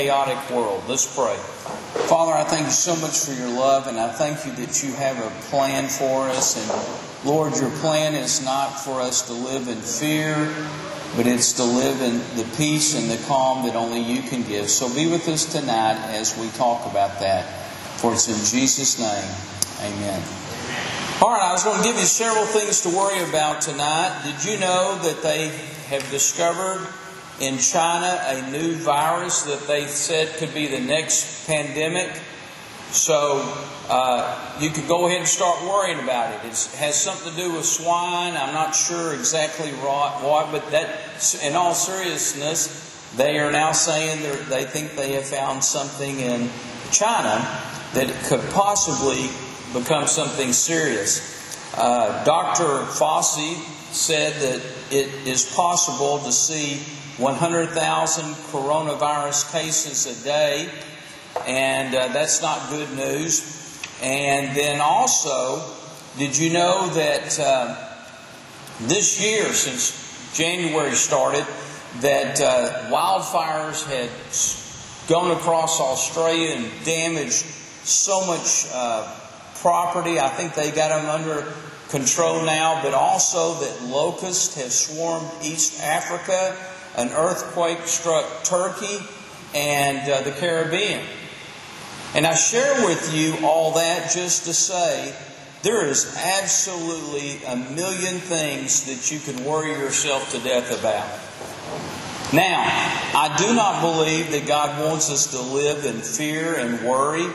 chaotic world. Let's pray. Father, I thank you so much for your love, and I thank you that you have a plan for us. And Lord, your plan is not for us to live in fear, but it's to live in the peace and the calm that only you can give. So be with us tonight as we talk about that. For it's in Jesus' name, amen. All right, I was going to give you several things to worry about tonight. Did you know that they have discovered in China a new virus that they said could be the next pandemic? So you could go ahead and start worrying about it. It has something to do with swine. I'm not sure exactly what, but that, in all seriousness, they are now saying they think they have found something in China that could possibly become something serious. Dr. Fauci said that it is possible to see 100,000 coronavirus cases a day, and that's not good news. And then also, did you know that this year, since January started, that wildfires had gone across Australia and damaged so much property? I think they got them under control now, but also that locusts have swarmed East Africa, an earthquake struck Turkey and the Caribbean. And I share with you all that just to say there is absolutely a million things that you could worry yourself to death about. Now, I do not believe that God wants us to live in fear and worry.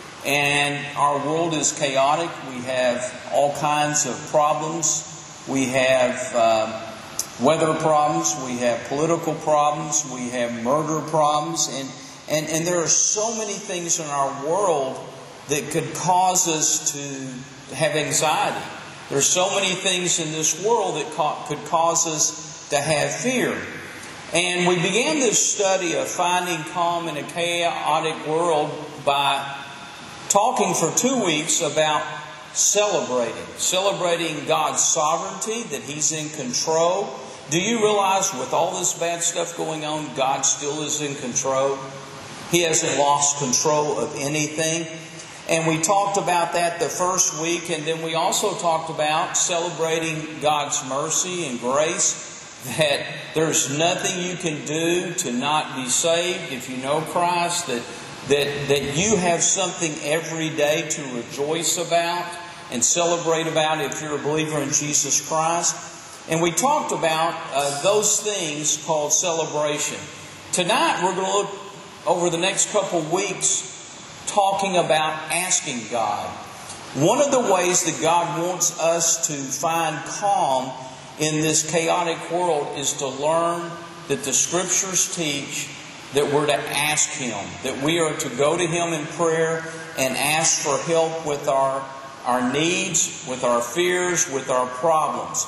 And our world is chaotic. We have all kinds of problems. We have weather problems. We have political problems. We have murder problems. And there are so many things in our world that could cause us to have anxiety. There are so many things in this world that could cause us to have fear. And we began this study of finding calm in a chaotic world by talking for 2 weeks about celebrating God's sovereignty, that He's in control. Do you realize with all this bad stuff going on, God still is in control? He hasn't lost control of anything. And we talked about that the first week, and then we also talked about celebrating God's mercy and grace, that there's nothing you can do to not be saved if you know Christ, that you have something every day to rejoice about and celebrate about if you're a believer in Jesus Christ. And we talked about those things called celebration. Tonight we're going to look over the next couple weeks talking about asking God. One of the ways that God wants us to find calm in this chaotic world is to learn that the Scriptures teach that we're to ask Him, that we are to go to Him in prayer and ask for help with our needs, with our fears, with our problems.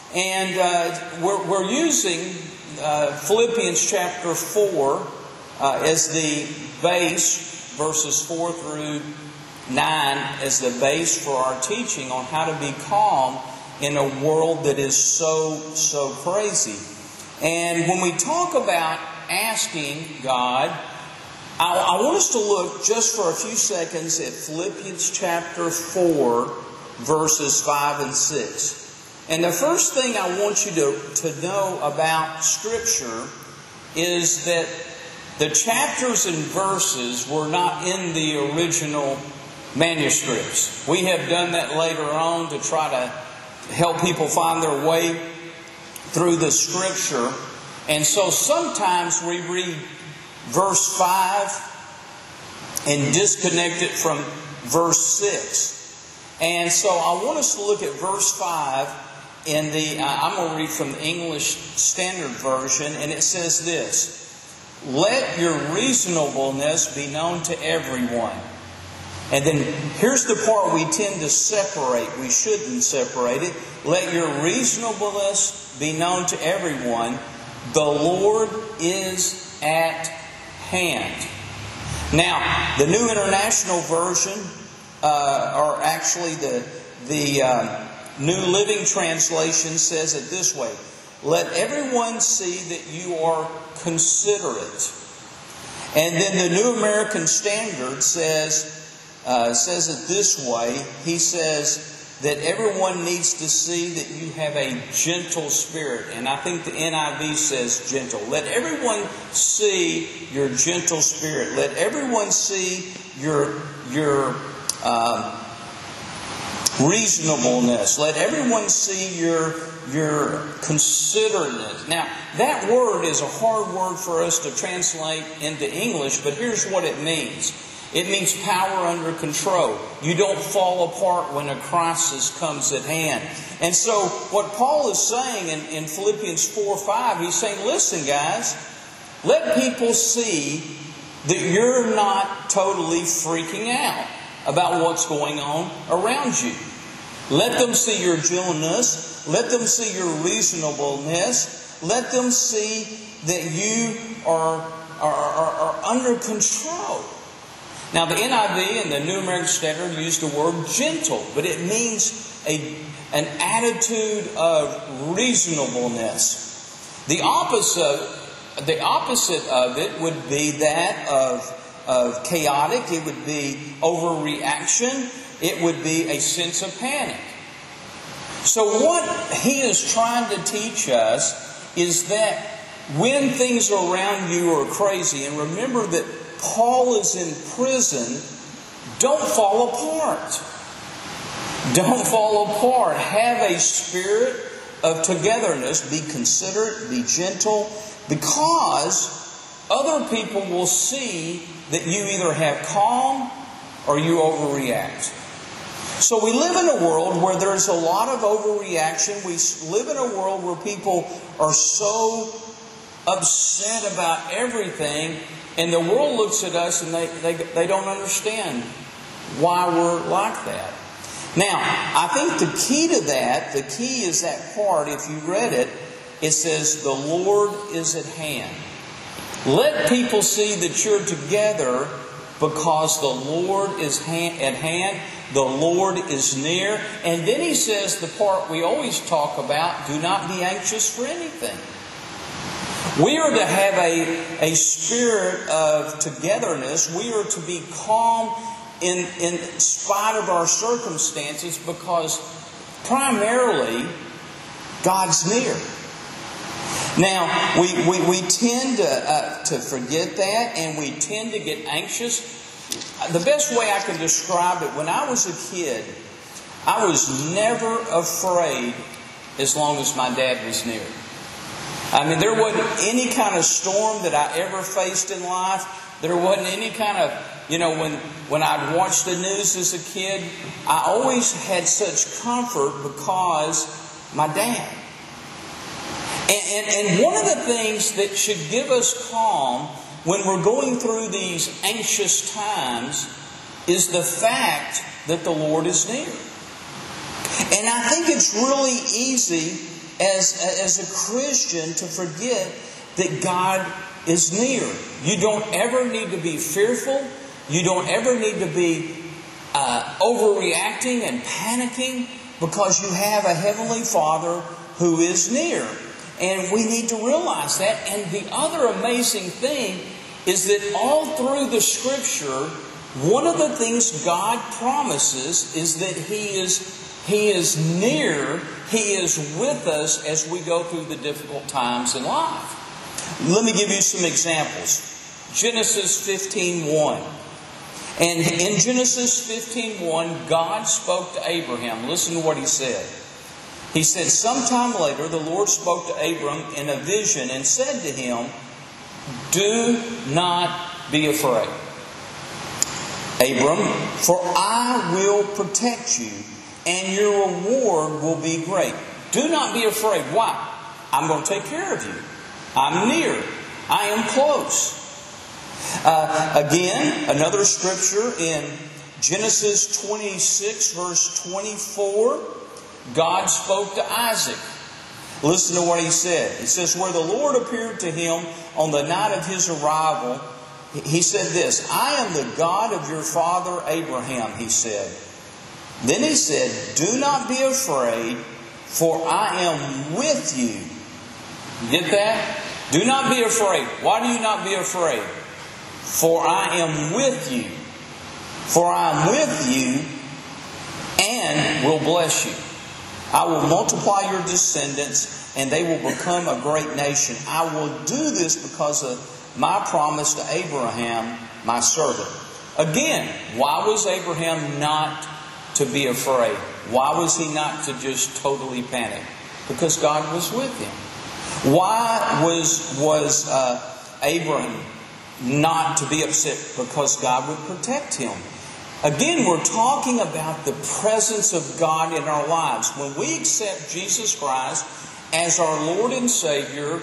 And we're using Philippians chapter 4 as the base, verses 4 through 9 as the base for our teaching on how to be calm in a world that is so crazy. And when we talk about asking God, I want us to look just for a few seconds at Philippians chapter 4, verses 5 and 6. And the first thing I want you to know about Scripture is that the chapters and verses were not in the original manuscripts. We have done that later on to try to help people find their way through the Scripture. And so sometimes we read verse 5 and disconnect it from verse 6. And so I want us to look at verse 5 in I'm going to read from the English Standard Version, and it says this: "Let your reasonableness be known to everyone." And then here's the part we tend to separate. We shouldn't separate it. "Let your reasonableness be known to everyone. The Lord is at hand." Now, the New International Version, or actually the New Living Translation, says it this way: "Let everyone see that you are considerate." And then the New American Standard says it this way. He says that everyone needs to see that you have a gentle spirit. And I think the NIV says gentle. Let everyone see your gentle spirit. Let everyone see your reasonableness. Let everyone see your considerateness. Now, that word is a hard word for us to translate into English, but here's what it means. It means power under control. You don't fall apart when a crisis comes at hand. And so what Paul is saying in Philippians 4:5, he's saying, listen guys, let people see that you're not totally freaking out about what's going on around you. Let them see your gentleness. Let them see your reasonableness. Let them see that you are under control. Now, the NIV and the New American Standard use the word gentle, but it means an attitude of reasonableness. The opposite of it would be that of chaotic. It would be overreaction. It would be a sense of panic. So what he is trying to teach us is that when things around you are crazy, and remember that Paul is in prison, don't fall apart. Don't fall apart. Have a spirit of togetherness. Be considerate, be gentle, because other people will see that you either have calm or you overreact. So we live in a world where there's a lot of overreaction. We live in a world where people are so upset about everything, and the world looks at us and they don't understand why we're like that. Now, I think the key to that, the key is that part, if you read it, it says, the Lord is at hand. Let people see that you're together because the Lord is at hand. The Lord is near. And then he says the part we always talk about, do not be anxious for anything. We are to have a spirit of togetherness. We are to be calm in spite of our circumstances, because primarily God's near. Now, we tend to forget that, and we tend to get anxious. The best way I can describe it, when I was a kid, I was never afraid as long as my dad was near. I mean, there wasn't any kind of storm that I ever faced in life. There wasn't any kind of, when I'd watch the news as a kid, I always had such comfort because my dad. And one of the things that should give us calm when we're going through these anxious times is the fact that the Lord is near. And I think it's really easy as a Christian to forget that God is near. You don't ever need to be fearful. You don't ever need to be overreacting and panicking, because you have a Heavenly Father who is near. And we need to realize that. And the other amazing thing is that all through the Scripture, one of the things God promises is that He is near. He is with us as we go through the difficult times in life. Let me give you some examples. Genesis 15:1. And in Genesis 15:1, God spoke to Abraham. Listen to what He said. He said, sometime later, the Lord spoke to Abram in a vision and said to him, do not be afraid, Abram, for I will protect you, and your reward will be great. Do not be afraid. Why? I'm going to take care of you. I'm near. I am close. Again, another scripture in Genesis 26, verse 24, God spoke to Isaac. Listen to what he said. It says, where the Lord appeared to him on the night of his arrival, He said this, I am the God of your father Abraham, He said. Then He said, do not be afraid, for I am with you. You get that? Do not be afraid. Why do you not be afraid? For I am with you. For I am with you and will bless you. I will multiply your descendants, and they will become a great nation. I will do this because of my promise to Abraham, my servant. Again, why was Abraham not to be afraid? Why was he not to just totally panic? Because God was with him. Why was Abraham not to be upset? Because God would protect him. Again, we're talking about the presence of God in our lives. When we accept Jesus Christ as our Lord and Savior,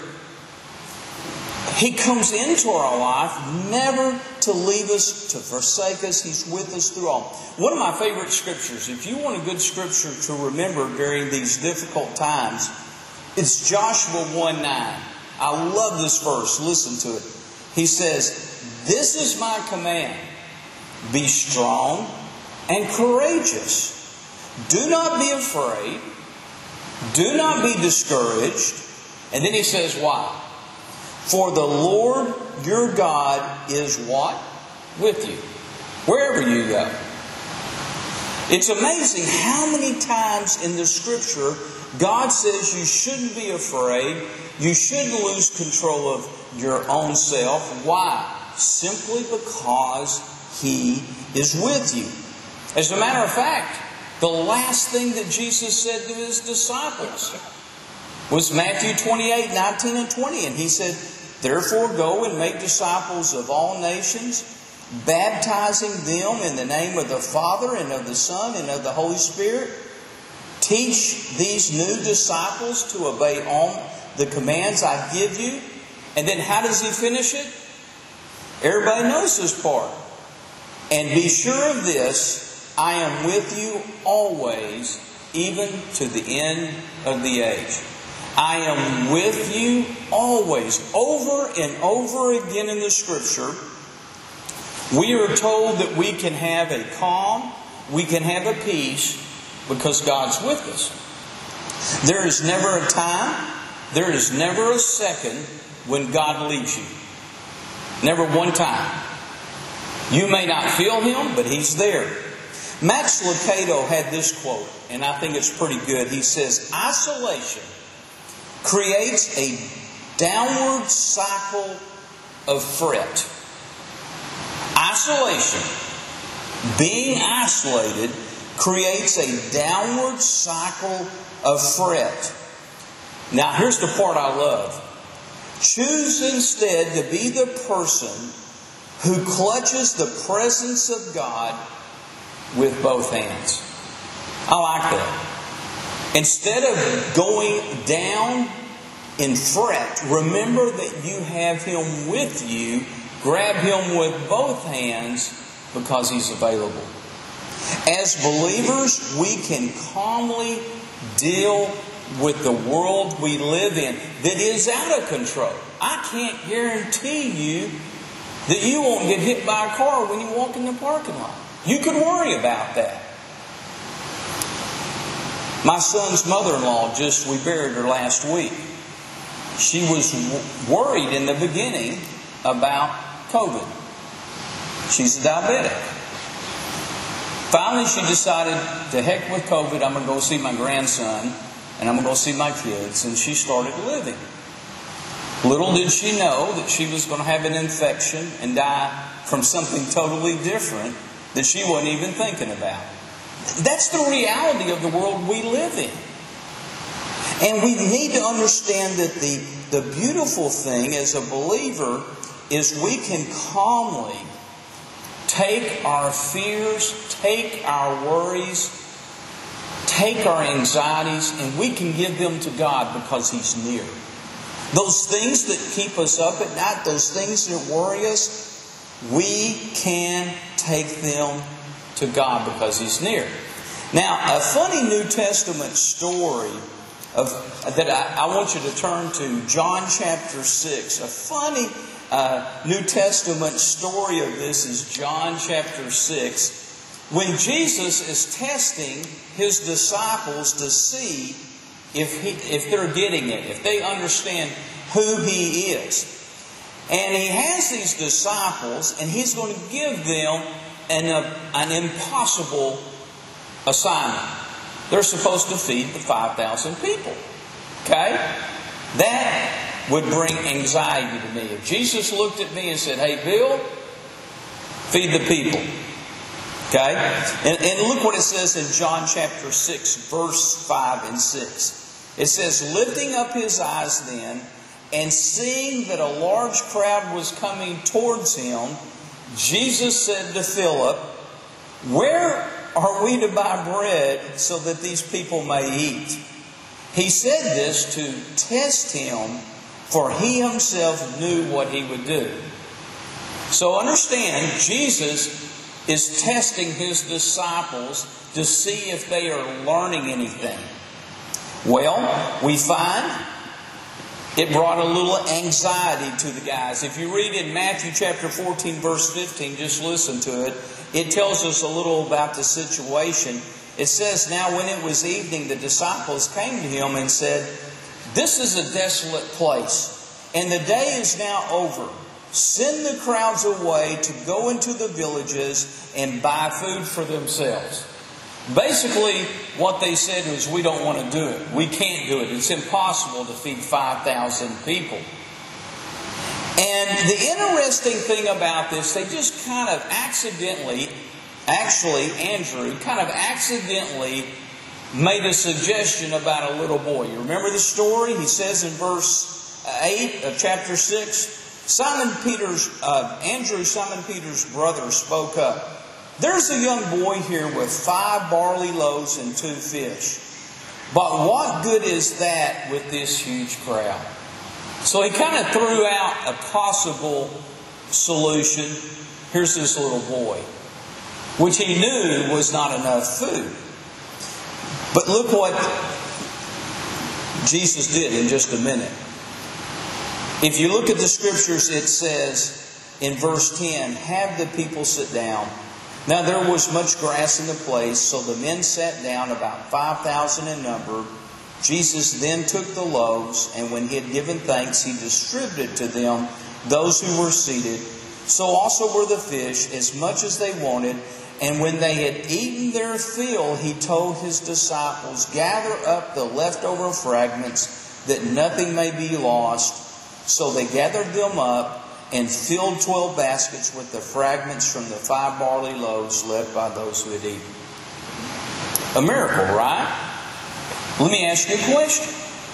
He comes into our life never to leave us, to forsake us. He's with us through all. One of my favorite scriptures, if you want a good scripture to remember during these difficult times, it's Joshua 1:9. I love this verse. Listen to it. He says, "This is my command. Be strong and courageous. Do not be afraid. Do not be discouraged." And then he says, why? "For the Lord your God is" what? With you. Wherever you go. It's amazing how many times in the Scripture God says you shouldn't be afraid. You shouldn't lose control of your own self. Why? Simply because He is with you. As a matter of fact, the last thing that Jesus said to His disciples was Matthew 28:19 and 20. And He said, "Therefore go and make disciples of all nations, baptizing them in the name of the Father and of the Son and of the Holy Spirit. Teach these new disciples to obey all the commands I give you." And then how does He finish it? Everybody knows this part. "And be sure of this, I am with you always, even to the end of the age." I am with you always. Over and over again in the Scripture, we are told that we can have a calm, we can have a peace, because God's with us. There is never a time, there is never a second when God leaves you. Never one time. You may not feel Him, but He's there. Max Lucado had this quote, and I think it's pretty good. He says, "Isolation creates a downward cycle of fret." Isolation, being isolated, creates a downward cycle of fret. Now, here's the part I love. Choose instead to be the person who clutches the presence of God with both hands. I like that. Instead of going down in fret, remember that you have Him with you. Grab Him with both hands because He's available. As believers, we can calmly deal with the world we live in that is out of control. I can't guarantee you that you won't get hit by a car when you walk in the parking lot. You could worry about that. My son's mother-in-law, we buried her last week. She was worried in the beginning about COVID. She's a diabetic. Finally, she decided, to heck with COVID, I'm going to go see my grandson and I'm going to go see my kids. And she started living. Little did she know that she was going to have an infection and die from something totally different that she wasn't even thinking about. That's the reality of the world we live in. And we need to understand that the beautiful thing as a believer is we can calmly take our fears, take our worries, take our anxieties, and we can give them to God because He's near. Those things that keep us up at night, those things that worry us, we can take them to God because He's near. Now, a funny New Testament story that I want you to turn to, John chapter 6. A funny New Testament story of this is John chapter 6, when Jesus is testing His disciples to see if they're getting it, if they understand who He is. And He has these disciples, and He's going to give them an impossible assignment. They're supposed to feed the 5,000 people. Okay? That would bring anxiety to me. If Jesus looked at me and said, "Hey, Bill, feed the people." Okay? And look what it says in John chapter 6, verse 5 and 6. It says, "Lifting up His eyes then, and seeing that a large crowd was coming towards Him, Jesus said to Philip, 'Where are we to buy bread so that these people may eat?' He said this to test Him, for He Himself knew what He would do." So understand, Jesus is testing His disciples to see if they are learning anything. Well, we find it brought a little anxiety to the guys. If you read in Matthew chapter 14, verse 15, just listen to it. It tells us a little about the situation. It says, "Now when it was evening, the disciples came to Him and said, 'This is a desolate place, and the day is now over. Send the crowds away to go into the villages and buy food for themselves.'" Basically, what they said was, "We don't want to do it. We can't do it. It's impossible to feed 5,000 people." And the interesting thing about this, they just kind of accidentally, Andrew kind of accidentally made a suggestion about a little boy. You remember the story? He says in verse 8 of chapter 6, Andrew, Simon Peter's brother, spoke up. "There's a young boy here with 5 barley loaves and 2 fish. But what good is that with this huge crowd?" So he kind of threw out a possible solution. Here's this little boy, which he knew was not enough food. But look what Jesus did in just a minute. If you look at the scriptures, it says in verse 10, "Have the people sit down. Now there was much grass in the place, so the men sat down, about 5,000 in number. Jesus then took the loaves, and when He had given thanks, He distributed to them those who were seated. So also were the fish, as much as they wanted. And when they had eaten their fill, He told His disciples, 'Gather up the leftover fragments, that nothing may be lost.' So they gathered them up and filled 12 baskets with the fragments from the 5 barley loaves left by those who had eaten." A miracle, right? Let me ask you a question.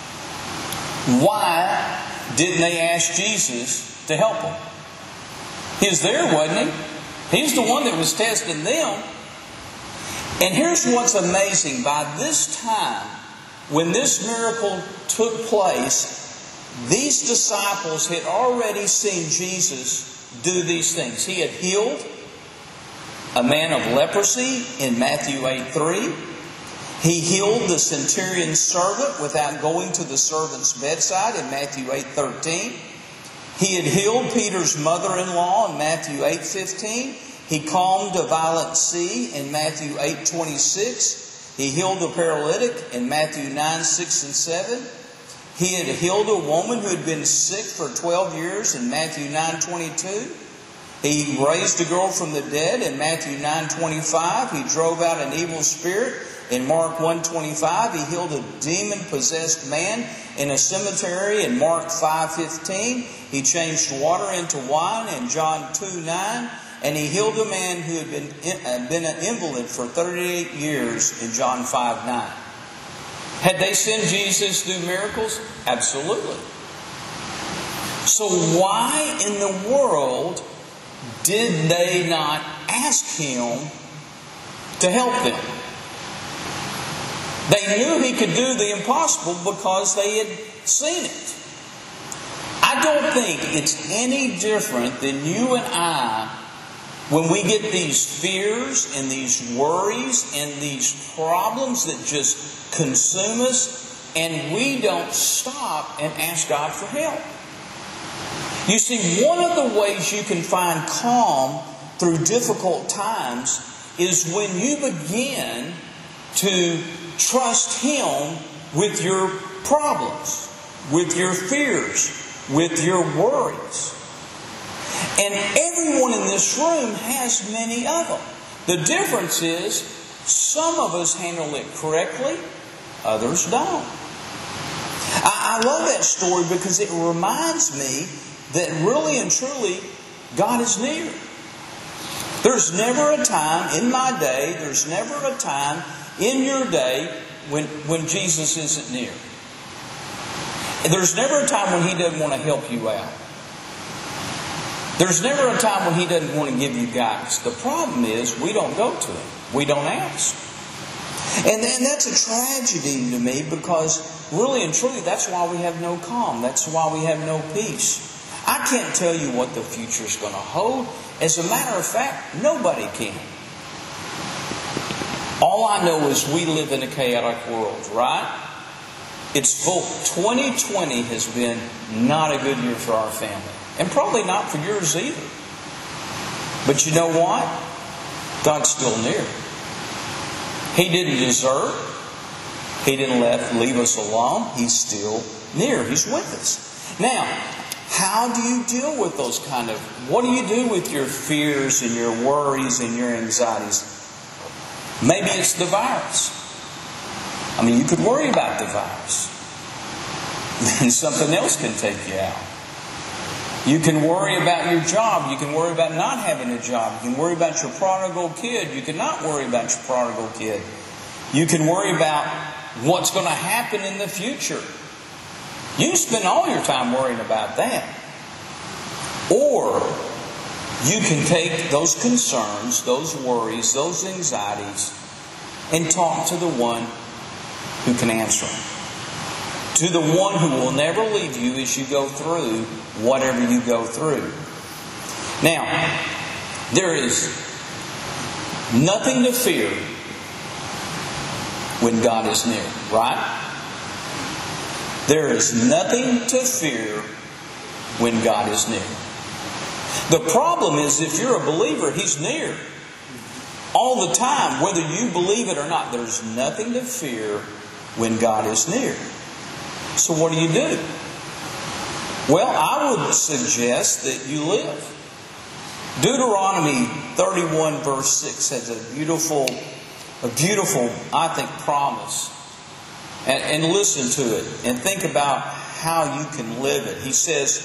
Why didn't they ask Jesus to help them? He was there, wasn't He? He's the one that was testing them. And here's what's amazing. By this time, when this miracle took place, these disciples had already seen Jesus do these things. He had healed a man of leprosy in Matthew 8:3. He healed the centurion's servant without going to the servant's bedside in Matthew 8:13. He had healed Peter's mother-in-law in Matthew 8:15. He calmed a violent sea in Matthew 8:26. He healed a paralytic in Matthew 9:6 and 7. He had healed a woman who had been sick for 12 years in Matthew 9:22. He raised a girl from the dead in Matthew 9:25. He drove out an evil spirit in Mark 1:25. He healed a demon-possessed man in a cemetery in Mark 5:15. He changed water into wine in John 2:9. And He healed a man who had been an invalid for 38 years in John 5:9. Had they seen Jesus do miracles? Absolutely. So why in the world did they not ask Him to help them? They knew He could do the impossible because they had seen it. I don't think it's any different than you and I when we get these fears and these worries and these problems that just consume us, and we don't stop and ask God for help. You see, one of the ways you can find calm through difficult times is when you begin to trust Him with your problems, with your fears, with your worries. And everyone in this room has many of them. The difference is, some of us handle it correctly, others don't. I love that story because it reminds me that really and truly, God is near. There's never a time in my day, there's never a time in your day when Jesus isn't near. There's never a time when He doesn't want to help you out. There's never a time when He doesn't want to give you guidance. The problem is we don't go to Him. We don't ask. And that's a tragedy to me because really and truly that's why we have no calm. That's why we have no peace. I can't tell you what the future is going to hold. As a matter of fact, nobody can. All I know is we live in a chaotic world, right? It's full. 2020 has been not a good year for our family. And probably not for yours either. But you know what? God's still near. He didn't desert. He didn't leave us alone. He's still near. He's with us. Now, how do you deal with those what do you do with your fears and your worries and your anxieties? Maybe it's the virus. I mean, you could worry about the virus. Then something else can take you out. You can worry about your job. You can worry about not having a job. You can worry about your prodigal kid. You can not worry about your prodigal kid. You can worry about what's going to happen in the future. You can spend all your time worrying about that. Or you can take those concerns, those worries, those anxieties, and talk to the one who can answer them. To the one who will never leave you as you go through whatever you go through. Now, there is nothing to fear when God is near, right? There is nothing to fear when God is near. The problem is if you're a believer, He's near. All the time, whether you believe it or not, there's nothing to fear when God is near. So what do you do? Well, I would suggest that you live. Deuteronomy 31 verse 6 has a beautiful, I think, promise. And listen to it and think about how you can live it. He says,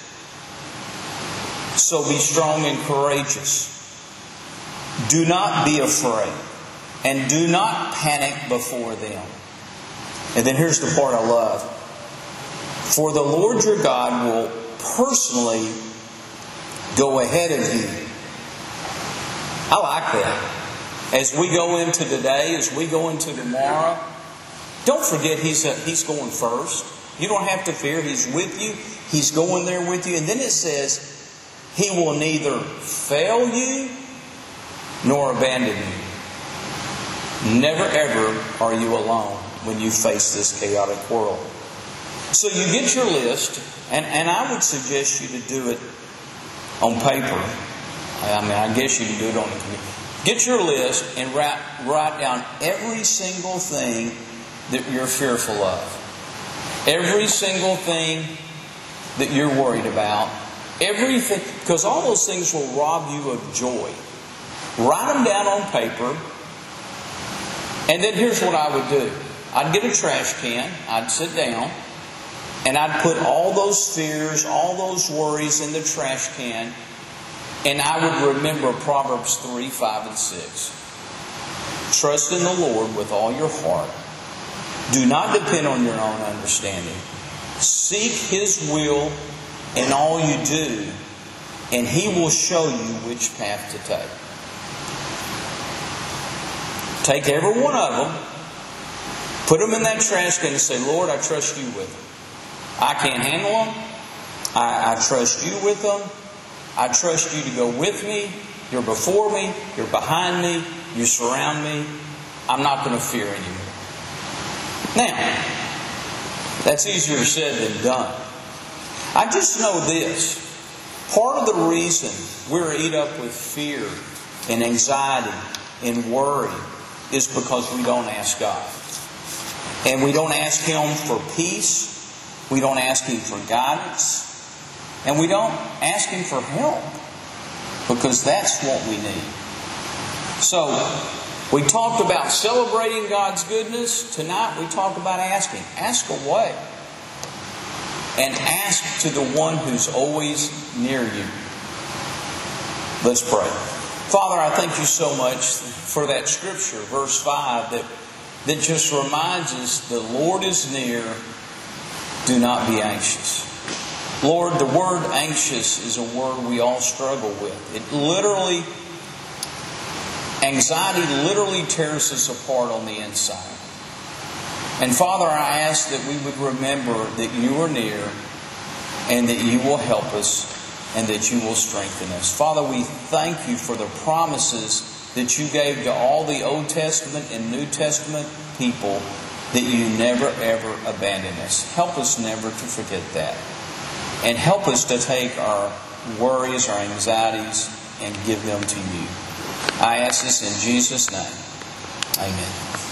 so be strong and courageous. Do not be afraid. And do not panic before them. And then here's the part I love. For the Lord your God will personally go ahead of you. I like that. As we go into today, as we go into tomorrow, don't forget He's going first. You don't have to fear. He's with you. He's going there with you. And then it says, He will neither fail you nor abandon you. Never ever are you alone when you face this chaotic world. So you get your list, and I would suggest you to do it on paper. I guess you can do it on the computer. Get your list and write down every single thing that you're fearful of. Every single thing that you're worried about. Everything, because all those things will rob you of joy. Write them down on paper. And then here's what I would do. I'd get a trash can. I'd sit down. And I'd put all those fears, all those worries in the trash can. And I would remember Proverbs 3, 5, and 6. Trust in the Lord with all your heart. Do not depend on your own understanding. Seek His will in all you do, and He will show you which path to take. Take every one of them, put them in that trash can and say, Lord, I trust you with them. I can't handle them. I trust you with them. I trust you to go with me. You're before me. You're behind me. You surround me. I'm not going to fear anymore. Now, that's easier said than done. I just know this. Part of the reason we're eat up with fear and anxiety and worry is because we don't ask God. And we don't ask Him for peace. We don't ask Him for guidance. And we don't ask Him for help. because that's what we need. So, we talked about celebrating God's goodness. Tonight we talk about asking. Ask away. And ask to the one who's always near you. Let's pray. Father, I thank you so much for that scripture, verse 5, that just reminds us the Lord is near. Do not be anxious. Lord, the word anxious is a word we all struggle with. Anxiety literally tears us apart on the inside. And Father, I ask that we would remember that you are near and that you will help us and that you will strengthen us. Father, we thank you for the promises that you gave to all the Old Testament and New Testament people that you never ever abandon us. Help us never to forget that. And help us to take our worries, our anxieties, and give them to you. I ask this in Jesus' name. Amen.